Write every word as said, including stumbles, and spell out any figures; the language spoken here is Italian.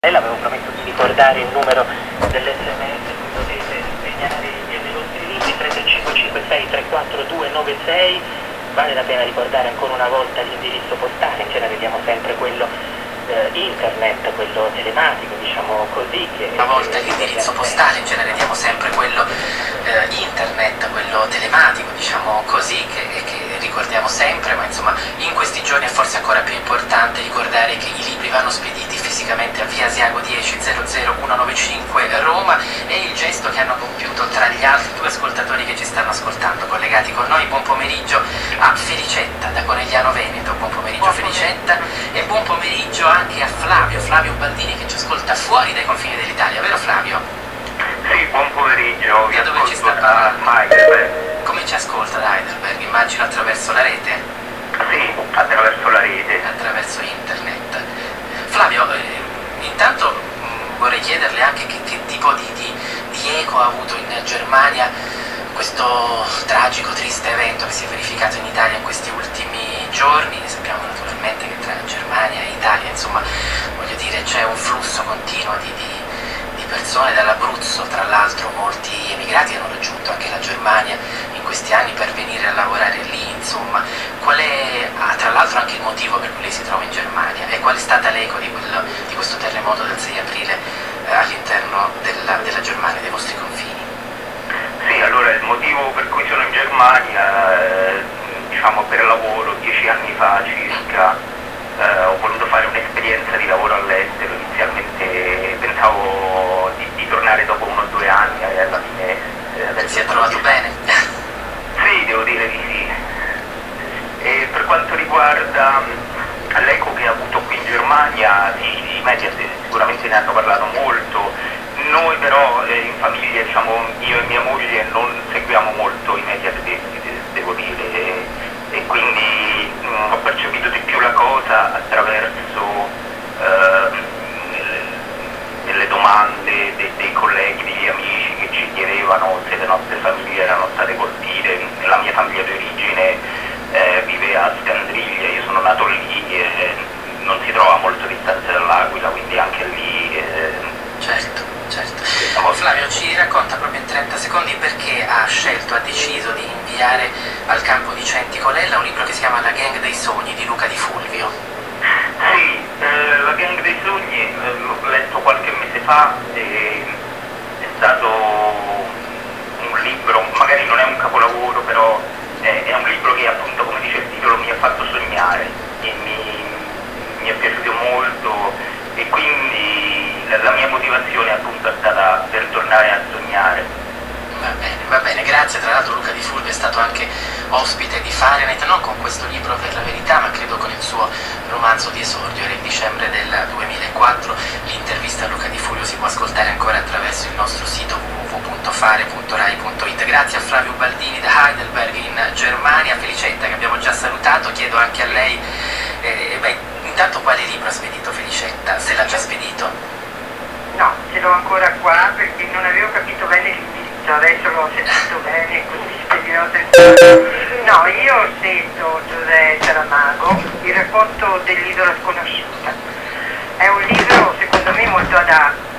Lei l'avevo promesso di ricordare il numero dell'esse emme esse, potete segnare nei vostri libri tre tre cinque cinque sei tre quattro due nove sei, vale la pena ricordare ancora una volta l'indirizzo postale, in genere diamo sempre quello eh, internet, quello telematico, diciamo così. Che, una volta l'indirizzo postale, in genere diamo sempre quello eh, internet, quello telematico, diciamo così, che, che ricordiamo sempre, ma insomma in questi giorni è forse ancora più importante ricordare che i libri vanno spediti fisicamente a via Asiago dieci zero zero uno nove cinque Roma. È il gesto che hanno compiuto tra gli altri due ascoltatori che ci stanno ascoltando, collegati con noi. Buon pomeriggio a Felicetta da Conegliano Veneto, buon pomeriggio buon Felicetta, e buon pomeriggio anche a Flavio, Flavio Baldini, che ci ascolta fuori dai confini dell'Italia, vero Flavio? Sì, buon pomeriggio. Da dove ci sta parlando? Heidelberg. Come ci ascolta da Heidelberg? Immagino attraverso la rete? Sì, attraverso la rete. Attraverso internet. Flavio, eh, intanto mh, vorrei chiederle anche che, che tipo di, di, di eco ha avuto in Germania questo tragico, triste evento che si è verificato in Italia in questi ultimi giorni. Sappiamo naturalmente che tra Germania e Italia, insomma, voglio dire, c'è un flusso continuo di, di, di persone dall'Abruzzo, tra l'altro molti emigrati hanno raggiunto anche la Germania in questi anni per venire a lavorare lì, insomma. Qual è, ah, tra l'altro anche il motivo per cui lei si trova in Germania, e qual è stata l'eco di, quello, di questo terremoto del sei aprile eh, all'interno della, della Germania, dei vostri confini? Sì, allora il motivo per cui sono in Germania, eh, diciamo per lavoro, dieci anni fa circa, eh, ho voluto fare un'esperienza di lavoro all'estero. Inizialmente pensavo di, di tornare dopo uno o due anni e alla fine eh, adesso si è trovato bene? Sì, devo dire di sì. E per quanto riguarda l'eco che ha avuto qui in Germania, sì, i media sicuramente ne hanno parlato molto. Noi però eh, in famiglia, diciamo, io e mia moglie non seguiamo molto i media tedeschi, devo dire, e, e quindi mh, ho percepito di più la cosa attraverso eh, delle domande dei, dei colleghi, degli amici che ci chiedevano se le nostre famiglie erano state colpite. La mia famiglia di origine eh, vive a Scandriglia, io sono nato lì e eh, non si trova molto distante dall'Aquila, quindi anche lì... Eh, certo. Certo. Flavio ci racconta proprio in trenta secondi perché ha scelto, ha deciso di inviare al campo di Centicolella un libro che si chiama La gang dei sogni di Luca Di Fulvio. Sì, eh, La gang dei sogni eh, l'ho letto qualche mese fa e è stato un libro, magari non è un capolavoro, però è, è un libro che appunto, come dice il titolo, mi ha fatto sognare e mi, mi è piaciuto molto, e quindi la mia motivazione appunto è stata per tornare a sognare. Va bene, va bene, grazie. Tra l'altro Luca Di Fulvio è stato anche ospite di Fahrenheit, non con questo libro per la verità, ma credo con il suo romanzo di esordio, era il dicembre del duemilaquattro. L'intervista a Luca Di Fulvio si può ascoltare ancora attraverso il nostro sito w w w punto fare punto rai punto it. Grazie a Flavio Baldini da Heidelberg in Germania. Felicetta, che abbiamo già salutato, chiedo anche a lei, eh, beh, intanto quale libro ha spedito Felicetta, se l'ha già spedito? No, ce l'ho ancora qua perché non avevo capito bene l'indirizzo, adesso l'ho sentito bene, quindi spedirò senza... No, io ho scelto José Saramago, Il racconto dell'isola sconosciuta. È un libro secondo me molto adatto